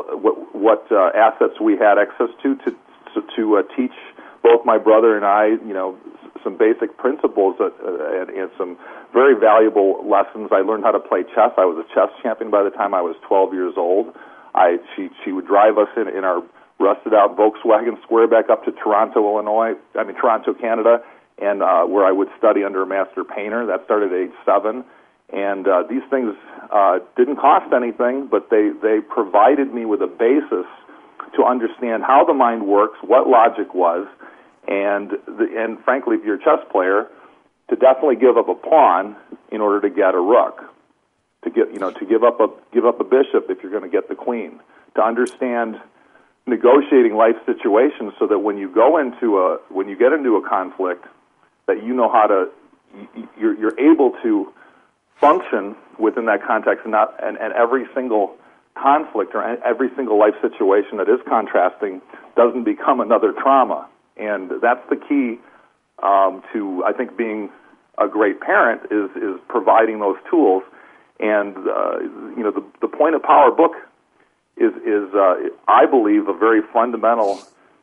S2: assets we had access to teach both my brother and I, some basic principles and some very valuable lessons. I learned how to play chess. I was a chess champion by the time I was 12 years old. She would drive us in our rusted-out Volkswagen Square back up to Toronto, Canada, and where I would study under a master painter. That started at age 7. And these things didn't cost anything, but they provided me with a basis to understand how the mind works, what logic was, and frankly, if you're a chess player, to definitely give up a pawn in order to get a rook, to give up a bishop if you're going to get the queen, to understand negotiating life situations so that when you get into a conflict, that you know how to you're able to function within that context, and every single conflict or every single life situation that is contrasting doesn't become another trauma. And that's the key to, I think, being a great parent is providing those tools. And the Point of Power book is I believe a very fundamental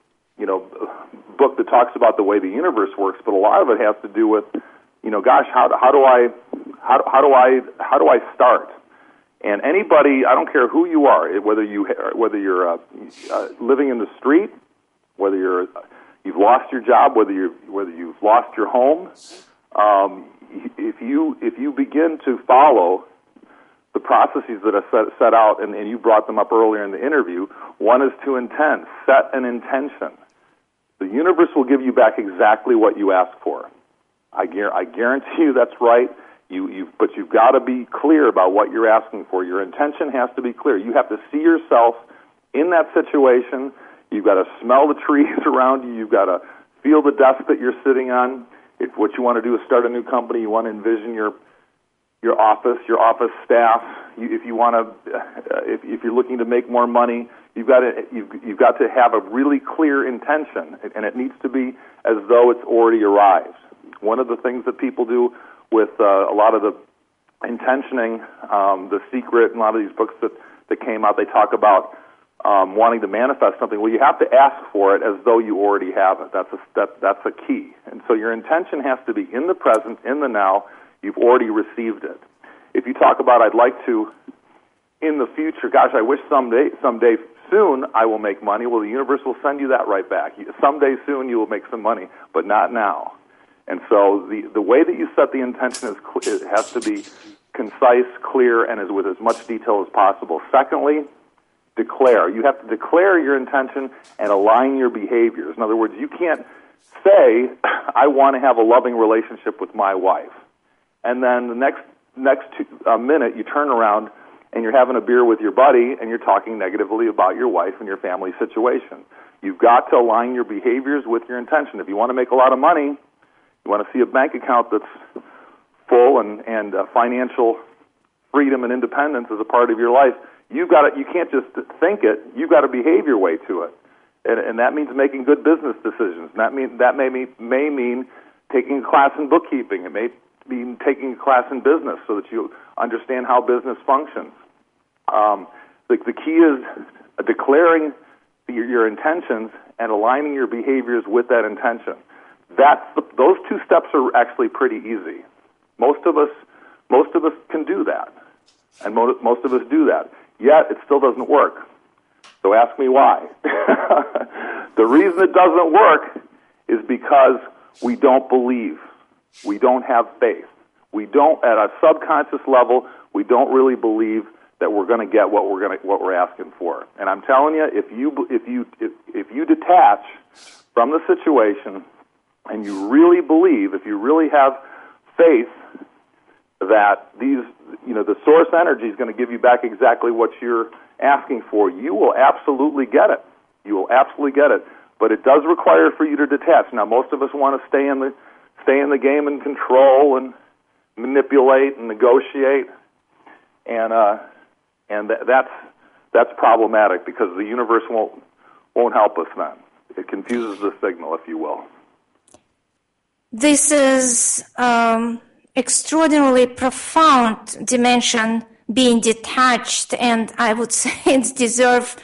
S2: book that talks about the way the universe works. But a lot of it has to do with how do I start? And anybody, I don't care who you are, whether you're living in the street, whether you've lost your job, whether you've lost your home, if you begin to follow the processes that are set out, and you brought them up earlier in the interview, one is to intend, set an intention. The universe will give you back exactly what you ask for. I guarantee you that's right. But you've got to be clear about what you're asking for. Your intention has to be clear. You have to see yourself in that situation. You've got to smell the trees around you. You've got to feel the desk that you're sitting on. If what you want to do is start a new company, you want to envision your office staff. If you're looking to make more money, you've got to have a really clear intention, and it needs to be as though it's already arrived. One of the things that people do with a lot of the intentioning, The Secret, and a lot of these books that came out, they talk about wanting to manifest something. Well, you have to ask for it as though you already have it. That's a key. And so your intention has to be in the present, in the now. You've already received it. If you talk about, I'd like to, in the future, gosh, I wish someday soon I will make money. Well, the universe will send you that right back. Someday soon you will make some money, but not now. And so the way that you set the intention it has to be concise, clear, and with as much detail as possible. Secondly, declare. You have to declare your intention and align your behaviors. In other words, you can't say, I want to have a loving relationship with my wife, and then the next minute you turn around and you're having a beer with your buddy and you're talking negatively about your wife and your family situation. You've got to align your behaviors with your intention. If you want to make a lot of money, you want to see a bank account that's full and financial freedom and independence as a part of your life, you can't just think it. You've got to behave your way to it, and that means making good business decisions. That may mean taking a class in bookkeeping. It may mean taking a class in business so that you understand how business functions. The key is declaring your intentions and aligning your behaviors with that intention. Those two steps are actually pretty easy. Most of us can do that, and most of us do that. Yet it still doesn't work. So ask me why. The reason it doesn't work is because we don't believe. We don't have faith. We don't, at a subconscious level, we don't really believe that we're going to get what we're asking for. And I'm telling you, if you detach from the situation and you really believe, if you really have faith that the source energy is going to give you back exactly what you're asking for, you will absolutely get it. You will absolutely get it. But it does require for you to detach. Now, most of us want to stay in the game and control and manipulate and negotiate, and that's problematic because the universe won't help us then. It confuses the signal, if you will.
S1: This is extraordinarily profound dimension, being detached, and I would say it deserves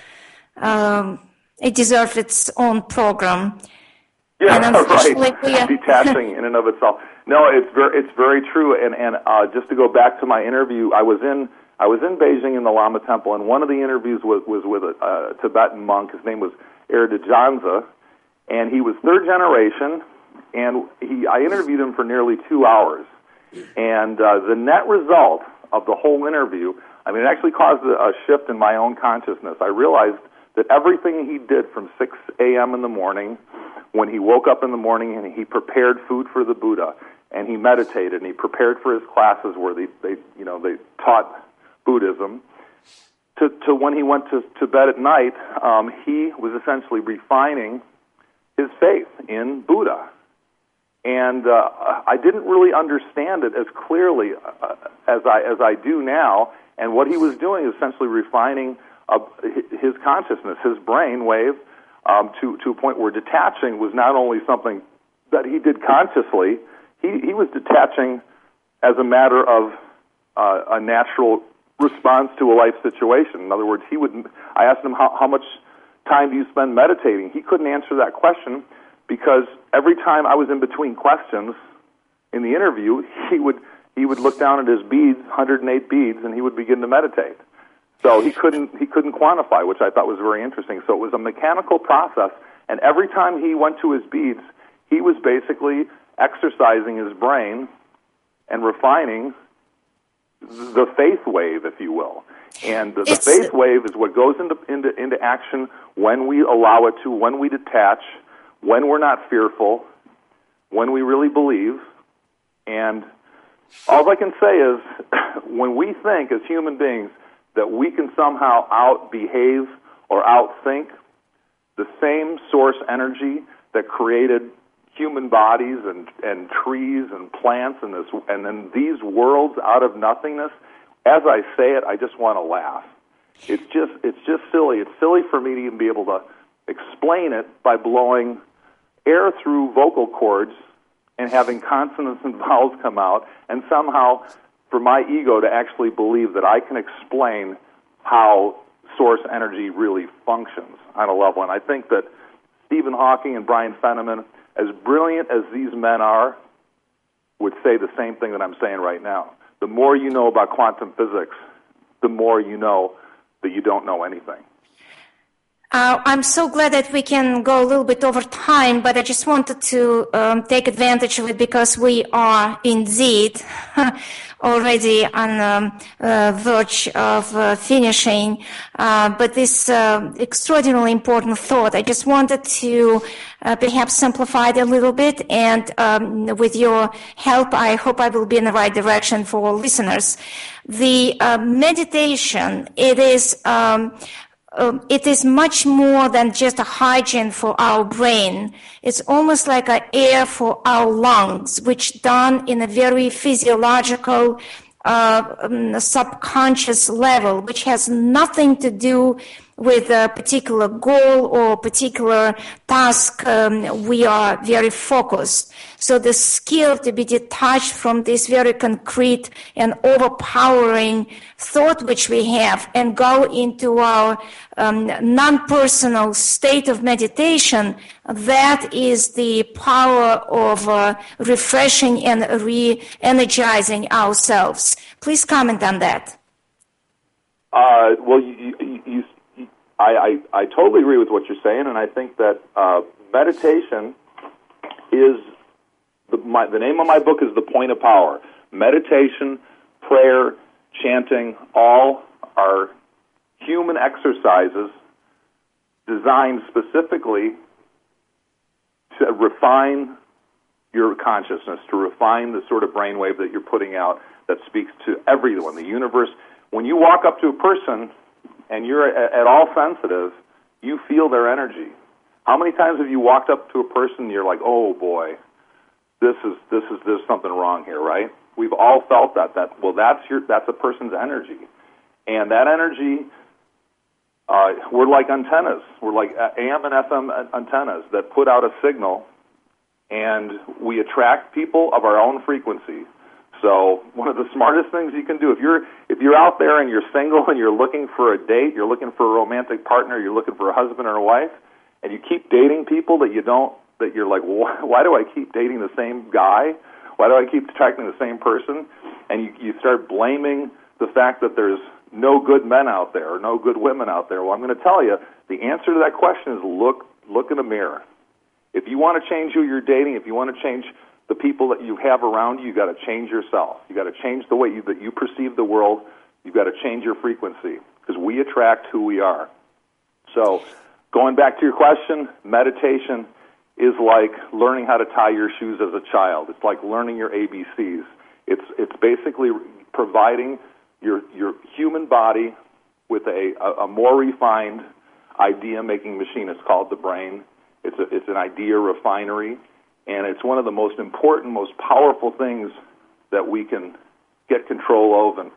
S1: its own program.
S2: Yeah,
S1: and
S2: right. Detaching in and of itself. No, it's very true. And just to go back to my interview, I was in Beijing in the Lama Temple, and one of the interviews was with a Tibetan monk. His name was Erdjanza, and he was third generation. And I interviewed him for nearly 2 hours. And the net result of the whole interview, I mean, it actually caused a shift in my own consciousness. I realized that everything he did from 6 a.m. in the morning, when he woke up in the morning and he prepared food for the Buddha, and he meditated, and he prepared for his classes where they taught Buddhism, to when he went to bed at night, he was essentially refining his faith in Buddha. And I didn't really understand it as clearly as I do now. And what he was doing is essentially refining his consciousness, his brain wave, to a point where detaching was not only something that he did consciously, he was detaching as a matter of a natural response to a life situation. In other words, I asked him how much time do you spend meditating? He couldn't answer that question, because every time I was in between questions in the interview, he would look down at his beads, 108 beads, and he would begin to meditate. So he couldn't quantify, which I thought was very interesting. So it was a mechanical process, and every time he went to his beads, he was basically exercising his brain and refining the faith wave, if you will. And the faith wave is what goes into action when we allow it to, when we detach, when we're not fearful, when we really believe. And all I can say is, when we think as human beings that we can somehow out-behave or out-think the same source energy that created human bodies and trees and plants and then these worlds out of nothingness, as I say it, I just want to laugh. It's just silly. It's silly for me to even be able to explain it by blowing air through vocal cords and having consonants and vowels come out, and somehow for my ego to actually believe that I can explain how source energy really functions on a level. And I think that Stephen Hawking and Brian Feynman, as brilliant as these men are, would say the same thing that I'm saying right now. The more you know about quantum physics, the more you know that you don't know anything.
S1: I'm so glad that we can go a little bit over time, but I just wanted to take advantage of it because we are indeed already on the verge of finishing. But this extraordinarily important thought, I just wanted to perhaps simplify it a little bit, and with your help, I hope I will be in the right direction for listeners. The meditation, it is much more than just a hygiene for our brain. It's almost like an air for our lungs, which done in a very physiological, subconscious level, which has nothing to do with a particular goal or particular task. We are very focused. So the skill to be detached from this very concrete and overpowering thought which we have and go into our non-personal state of meditation, that is the power of refreshing and re-energizing ourselves. Please comment on that.
S2: Well, I totally agree with what you're saying, and I think that meditation is the name of my book is The Point of Power. Meditation, prayer, chanting, all are human exercises designed specifically to refine your consciousness, to refine the sort of brainwave that you're putting out that speaks to everyone, the universe. When you walk up to a person and you're at all sensitive, you feel their energy. How many times have you walked up to a person and you're like, oh boy, there's something wrong here, right? We've all felt that. That's a person's energy. And that energy, we're like antennas. We're like AM and FM antennas that put out a signal, and we attract people of our own frequency. So one of the smartest things you can do, if you're out there and you're single and you're looking for a date, you're looking for a romantic partner, you're looking for a husband or a wife, and you keep dating people that you're like, why do I keep dating the same guy? Why do I keep attracting the same person? And you start blaming the fact that there's no good men out there or no good women out there. Well, I'm going to tell you, the answer to that question is look in a mirror. If you want to change who you're dating, if you want to change the people that you have around you, you've got to change yourself. You've got to change the way that you perceive the world. You've got to change your frequency, because we attract who we are. So going back to your question, meditation is like learning how to tie your shoes as a child. It's like learning your ABCs. It's basically providing your human body with a more refined idea-making machine. It's called the brain. It's an idea refinery, and it's one of the most important, most powerful things that we can get control of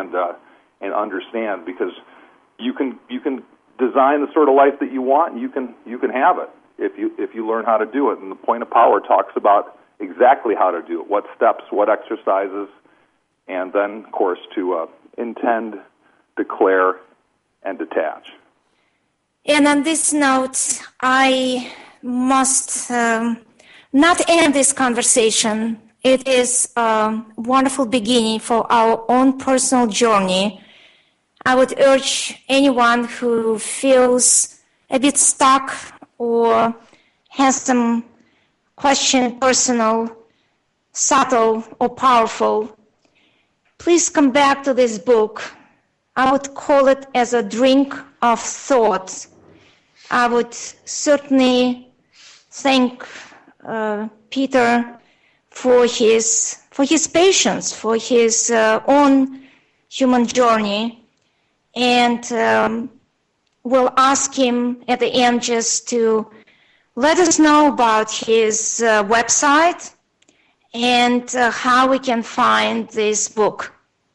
S2: and understand, because you can design the sort of life that you want, and you can have it if you learn how to do it. And the Point of Power talks about exactly how to do it, what steps, what exercises, and then, of course, to intend, declare, and detach.
S1: And on this note, I must not end this conversation. It is a wonderful beginning for our own personal journey. I would urge anyone who feels a bit stuck or has some question, personal, subtle, or powerful, please come back to this book. I would call it as a drink of thought. I would certainly thank Peter for his patience, for his own human journey, and we'll ask him at the end just to let us know about his website and how we can find this book.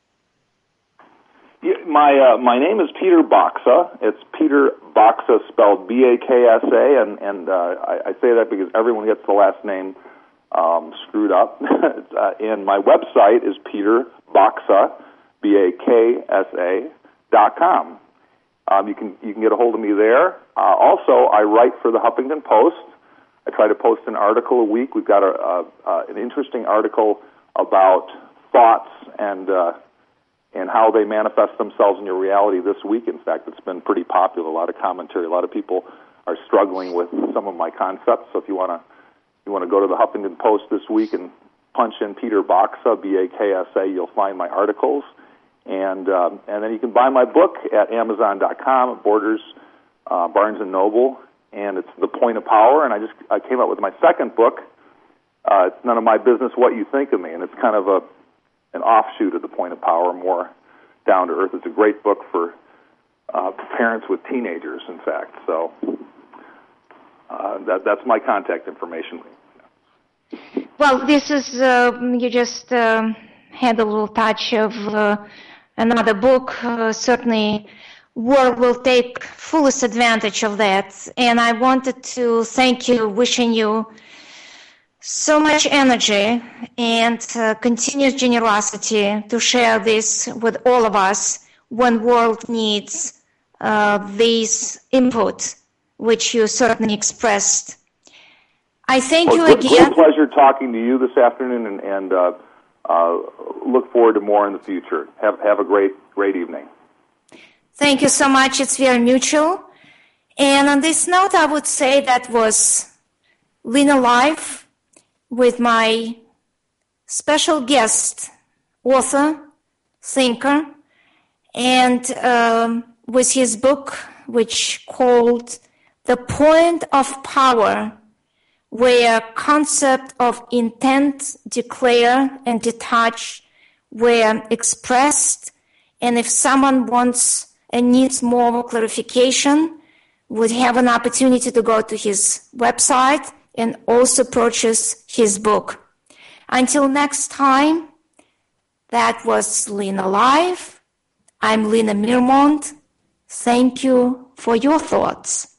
S2: Yeah, my name is Peter Baksa. It's Peter Baksa, spelled B-A-K-S-A, and I say that because everyone gets the last name screwed up. And my website is peterbaksa, BAKSA.com. You can get a hold of me there. Also, I write for the Huffington Post. I try to post an article a week. We've got an interesting article about thoughts and how they manifest themselves in your reality this week. In fact, it's been pretty popular. A lot of commentary. A lot of people are struggling with some of my concepts. So if you want to go to the Huffington Post this week and punch in Peter Baksa, B-A-K-S-A, you'll find my articles. And then you can buy my book at Amazon.com, at Borders, Barnes & Noble, and it's The Point of Power. And I came up with my second book. It's None of My Business What You Think of Me, and it's kind of an offshoot of The Point of Power, more down to earth. It's a great book for parents with teenagers, in fact. So that's my contact information.
S1: Well, this is you just had a little touch of another book. Certainly, world will take fullest advantage of that. And I wanted to thank you, wishing you so much energy and continuous generosity to share this with all of us when world needs this input, which you certainly expressed. I thank you again.
S2: It's a pleasure talking to you this afternoon, and look forward to more in the future. Have a great evening.
S1: Thank you so much. It's very mutual. And on this note, I would say that was Lena Live with my special guest, author, thinker, and with his book, which called The Point of Power, where concept of intent, declare, and detach were expressed. And if someone wants and needs more clarification, would have an opportunity to go to his website and also purchase his book. Until next time, that was Lena Live. I'm Lena Mirmont. Thank you for your thoughts.